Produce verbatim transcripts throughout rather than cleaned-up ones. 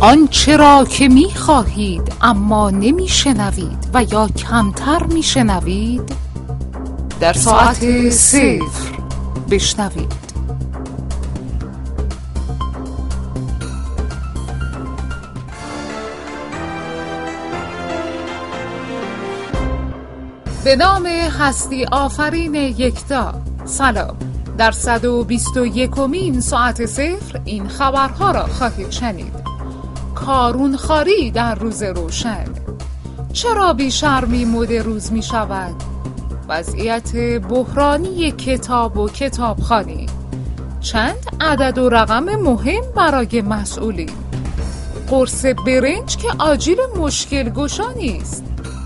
آنچه را که می خواهید اما نمی شنوید و یا کمتر می شنوید در ساعت صفر بشنوید. به نام هستی آفرین یکتا، سلام. در صد و بیست و یکمین ساعت صفر این خبرها را خواهید شنید. کارون خاری در روز روشن، چرا بی‌شرمی مد روز می شود؟ وضعیت بحرانی کتاب و کتابخوانی، چند عدد و رقم مهم برای مسئولین، قرص برنج که آجیل مشکل گشا نیست.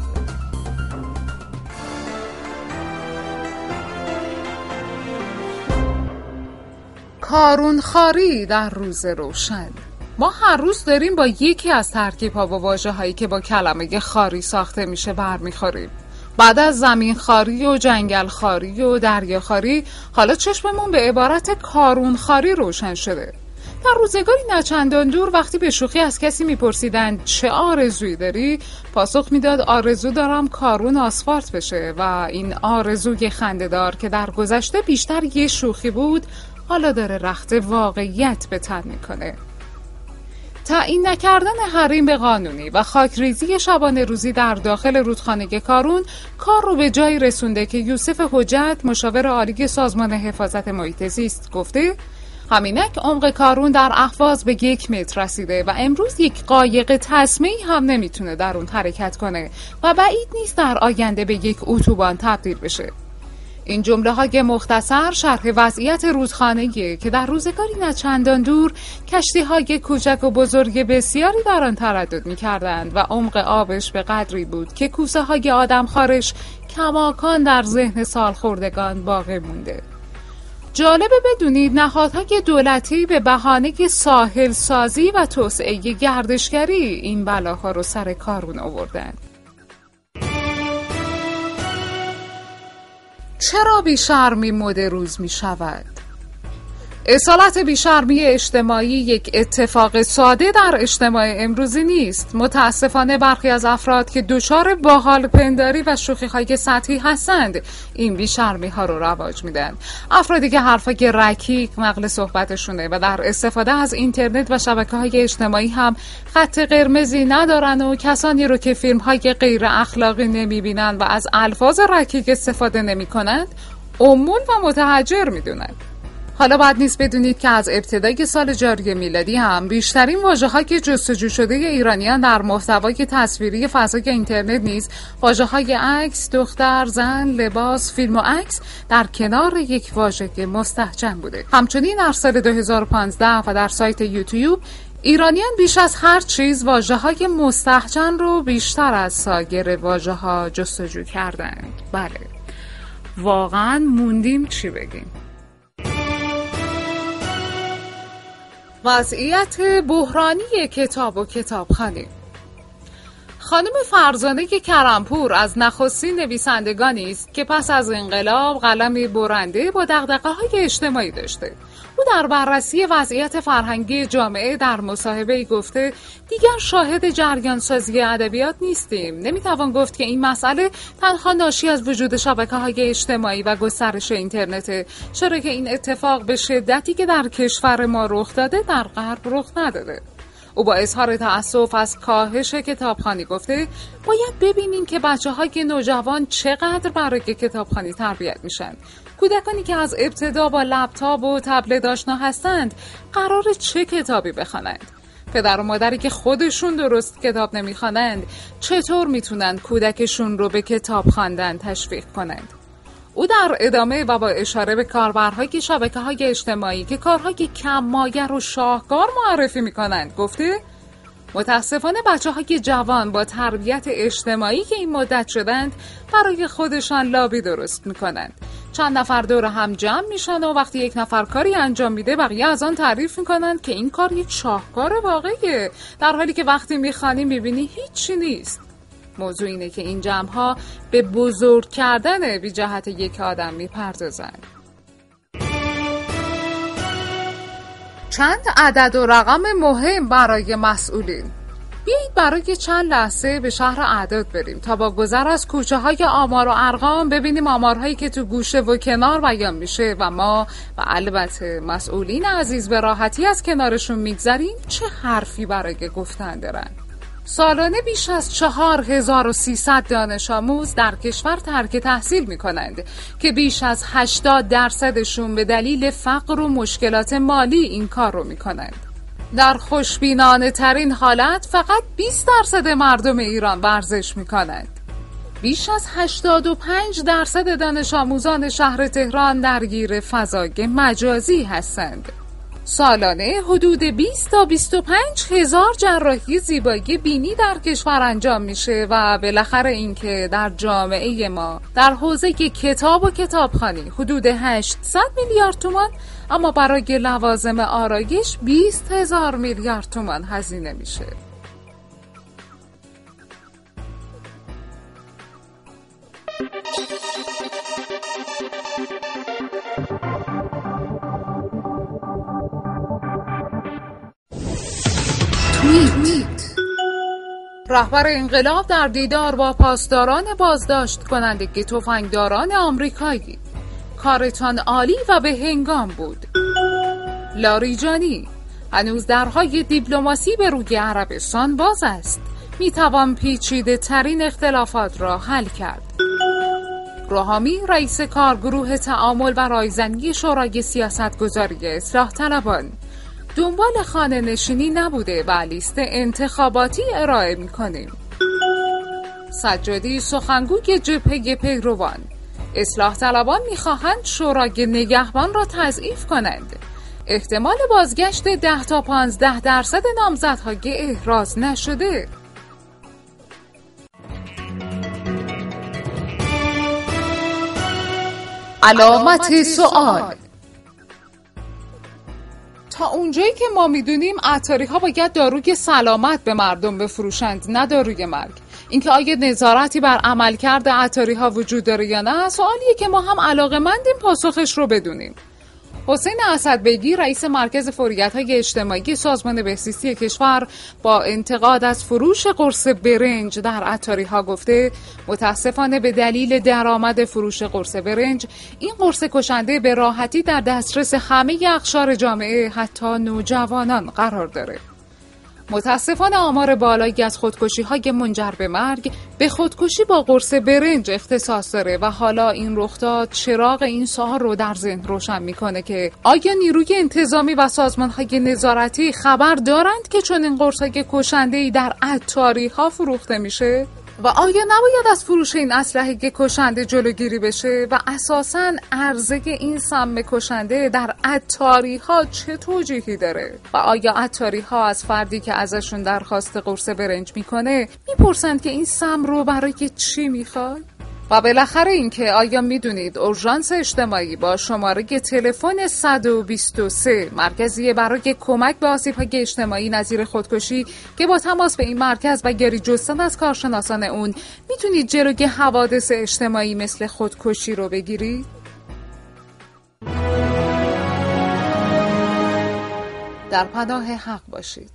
کارون خاری در روز روشن. ما هر روز داریم با یکی از ترکیب‌ها و واژه‌هایی که با کلمه خاری ساخته میشه برمیخوریم. بعد از زمین خاری و جنگل خاری و دریا خاری، حالا چشممون به عبارت کارون خاری روشن شده. در روزگاری نچندان دور وقتی به شوخی از کسی میپرسیدند چه آرزویی داری، پاسخ میداد آرزو دارم کارون آسفالت بشه و این آرزوی خنده‌دار که در گذشته بیشتر یه شوخی بود، حالا داره رخت واقعیت به تن میکنه. تعیین نکردن حریم به قانونی و خاکریزی شبانه روزی در داخل رودخانه کارون کار رو به جایی رسونده که یوسف حجت، مشاور عالی سازمان حفاظت محیط زیست، گفته همینک عمق کارون در اهواز به یک متر رسیده و امروز یک قایق تسمه‌ای هم نمیتونه در اون حرکت کنه و بعید نیست در آینده به یک اتوبان تبدیل بشه. این جمله های مختصر شرح وضعیت رودخانه‌ای که در روزگاری نه چندان دور کشتی های کوچک و بزرگ بسیاری در آن تردد می‌کردند و عمق آبش به قدری بود که کوسه های آدم خارش کماکان در ذهن سالخوردگان باقی مونده. جالبه بدونید نهادهای دولتی به بهانه ساحل سازی و توسعه گردشگری این بلاها رو سر کارون آوردند. چرا بی‌شرمی مد روز می شود؟ اصالت بی‌شرمی اجتماعی یک اتفاق ساده در اجتماع امروزی نیست. متاسفانه برخی از افراد که دچار باحال پنداری و شوخی‌های سطحی هستند این بی‌شرمی ها رو رواج میدن. افرادی که حرفای رکیک نقل صحبتشونه و در استفاده از اینترنت و شبکه‌های اجتماعی هم خط قرمزی ندارن و کسانی رو که فیلم‌های غیر اخلاقی نمی‌بینن و از الفاظ رکیک استفاده نمی‌کنند امول و متحجر می‌دونن. حالا باید نیست بدونید که از ابتدای سال جاری میلادی هم بیشترین واژه‌ها که جستجو شده ایرانیان در محتوای تصویری فضای اینترنت نیز واژه‌های عکس، دختر، زن، لباس، فیلم و عکس در کنار یک واژه مستهجن بوده. همچنین در سال دو هزار و پانزده و در سایت یوتیوب ایرانیان بیش از هر چیز واژه‌های مستهجن رو بیشتر از سایر واژه‌ها جستجو کردند. بله، واقعاً موندیم چی بگیم. وضعیت بحرانی کتاب و کتابخوانی. خانم فرزانه کرمپور از نخستین نویسندگانی است که پس از انقلاب قلمی برنده با دغدغه‌های اجتماعی داشته. او در بررسی وضعیت فرهنگی جامعه در مصاحبه‌ای گفته دیگر شاهد جریان سازی ادبیات نیستیم. نمیتوان گفت که این مسئله تنها ناشی از وجود شبکه‌های اجتماعی و گسترش اینترنته، چرا که این اتفاق به شدتی که در کشور ما رخ داده در غرب رخ نداده. او با اظهار تأسف از کاهش کتابخوانی گفته باید ببینیم که بچه‌های نوجوان چقدر برای کتابخوانی تربیت میشن. کودکانی که از ابتدا با لپتاپ و تبلت آشنا هستند قرار چه کتابی بخوانند؟ پدر و مادری که خودشون درست کتاب نمیخوانند چطور میتونن کودکشون رو به کتاب خواندن تشویق کنند؟ او در ادامه و با اشاره به کاربرهای شبکه‌های اجتماعی که کارهای کم مایه و شاهکار معرفی میکنند گفته متاسفانه بچه‌های جوان با تربیت اجتماعی که این مدت شدند برای خودشان لابی درست میکنند. چند نفر دور هم جمع میشن و وقتی یک نفر کاری انجام میده بقیه از آن تعریف میکنند که این کار یک شاهکار واقعیه، در حالی که وقتی میخوانی میبینی هیچی نیست. موضوع اینه که این جمع‌ها به بزرگ کردن بی جهت یک آدم میپردازند. چند عدد و رقم مهم برای مسئولین. بیایید برای چند لحظه به شهر اعداد بریم تا با گذر از کوچه های آمار و ارقام ببینیم آمارهایی که تو گوشه و کنار بیان میشه و ما و البته مسئولین عزیز به راحتی از کنارشون میگذریم چه حرفی برای گفتن دارن. سالانه بیش از چهار هزار و سیصد دانش آموز در کشور ترک تحصیل می کنند که بیش از هشتاد درصدشون به دلیل فقر و مشکلات مالی این کار رو می کنند. در خوشبینانه ترین حالت فقط بیست درصد مردم ایران ورزش می کنند. بیش از هشتاد و پنج درصد دانش آموزان شهر تهران درگیر فضای مجازی هستند. سالانه حدود بیست تا بیست و پنج هزار جراحی زیبایی بینی در کشور انجام میشه و بالاخره اینکه در جامعه ما در حوزه کتاب و کتابخوانی حدود هشتصد میلیارد تومان اما برای لوازم آرایش بیست هزار میلیارد تومان هزینه میشه. رهبر انقلاب در دیدار با پاسداران بازداشت کنندگی تفنگداران آمریکایی: کارتان عالی و به هنگام بود. لاریجانی: هنوز درهای دیپلماسی به روی عربستان باز است. میتوان پیچیده ترین اختلافات را حل کرد. روحامی رئیس کارگروه تعامل و رایزنی شورای سیاستگذاری اصلاح طلبان: دنبال خانه نشینی نبوده و لیست انتخاباتی ارائه می کنیم. سجادی سخنگوی جبهه پیروان: اصلاح طلبان می خواهند شورای نگهبان را تضعیف کنند. احتمال بازگشت ده تا پانزده درصد نامزدهای احراز نشده. علامت سوال: تا اونجایی که ما میدونیم عطاری ها باید داروی سلامت به مردم بفروشند نه داروی مرگ. اینکه آیا نظارتی بر عملکرد عطاری ها وجود داره یا نه سوالیه که ما هم علاقه‌مندیم پاسخش رو بدونیم. حسین اسدبگی رئیس مرکز فوریت‌های اجتماعی سازمان بهزیستی کشور با انتقاد از فروش قرص برنج در عطاری‌ها گفته متاسفانه به دلیل درآمد فروش قرص برنج این قرص کشنده به راحتی در دسترس همه اقشار جامعه حتی نوجوانان قرار داره. متاسفانه آمار بالایی از خودکشی‌های منجر به مرگ به خودکشی با قرص برنج اختصاص داره و حالا این رخداد چراغ این سوال رو در ذهن روشن میکنه که آیا نیروی انتظامی و سازمان‌های نظارتی خبر دارند که چون این قرص‌های کشنده‌ای در عطاری‌ها فروخته میشه؟ و آیا نباید از فروش این اسلحه کشنده جلوگیری بشه و اساساً عرضه این سم کشنده در عطاری‌ها چه توجیهی داره؟ و آیا عطاری‌ها از فردی که ازشون درخواست قرص برنج میکنه میپرسند که این سم رو برای چی میخواد؟ و بالاخره اینکه آیا میدونید اورژانس اجتماعی با شماره تلفن صد و بیست و سه مرکزی برای کمک به آسیب‌های اجتماعی نظیر خودکشی که با تماس به این مرکز و گری جستن از کارشناسان اون میتونید جلوی حوادث اجتماعی مثل خودکشی رو بگیرید؟ در پناه حق باشید.